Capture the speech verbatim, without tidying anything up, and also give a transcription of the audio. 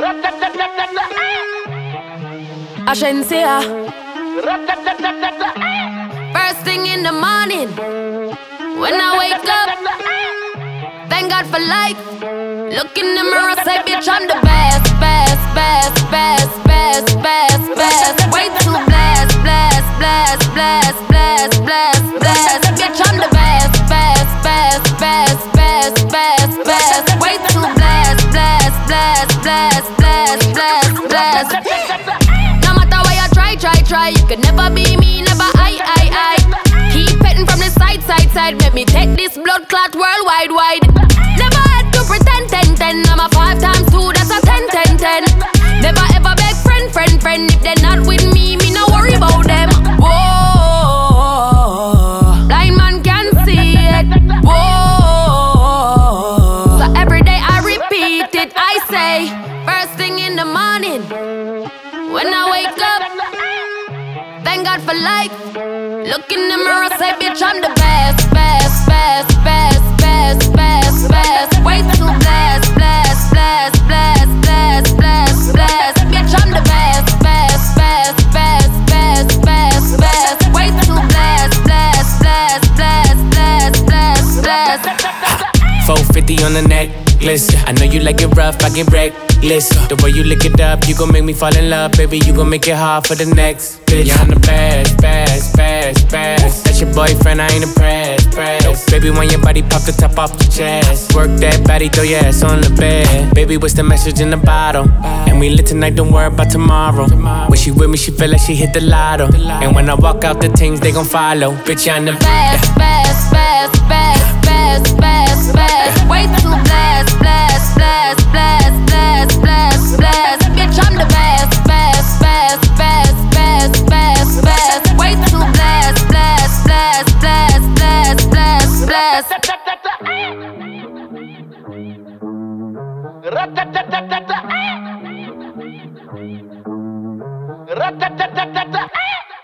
Agencia. First thing in the morning, when I wake up, thank God for life. Look in the mirror, say, bitch, I'm the best, best, best, best, best, best, best. Way too blessed, blessed, blessed, blessed, blessed, blessed, blessed. Bitch, I'm the best, best, best, best, best, best, best. Way too blessed, blessed, blessed, blessed, blessed, blessed, blessed. No matter where you try, try, try, you could never be me, never I, I, I. Keep petting from the side, side, side. Make me take this blood clot worldwide, wide. Never had to pretend, ten, ten. I'm a five times two, that's a ten, ten, ten. Never ever beg friend, friend, friend. If they're not with me, me no worry about them. Whoa, blind man can see it. Whoa, so every day I repeat it. I say, first thing in the morning, when I wake up, thank God for life. Look in the mirror, say, bitch, I'm the best, best, best, best, best, best, best. Way too blessed, blessed, blessed, blessed, blessed, blessed, blessed. Bitch, I'm the best, best, best, best, best, best, best. Way too blessed, blessed, blessed, blessed, blessed, blessed, blessed. four fifty on the necklace. I know you like it rough, I get reckless. The way you lick it up, you gon' make me fall in love. Baby, you gon' make it hard for the next bitch. Yeah, I'm the best, best, best, best. That's your boyfriend, I ain't impressed, pressed. Baby, when your body pop the top off your chest, work that body, throw your ass on the bed. Baby, what's the message in the bottle? And we lit tonight, don't worry about tomorrow. When she with me, she feel like she hit the lotto. And when I walk out, the things they gon' follow. Bitch, I'm the best, best, best, best, best, best, best. Way too blessed, blessed, blessed, blessed, blessed, blessed, blessed. Bitch, I'm the best, best, best, best, best, best, best. Way too blessed, blessed, blessed, blessed, blessed, blessed, blessed.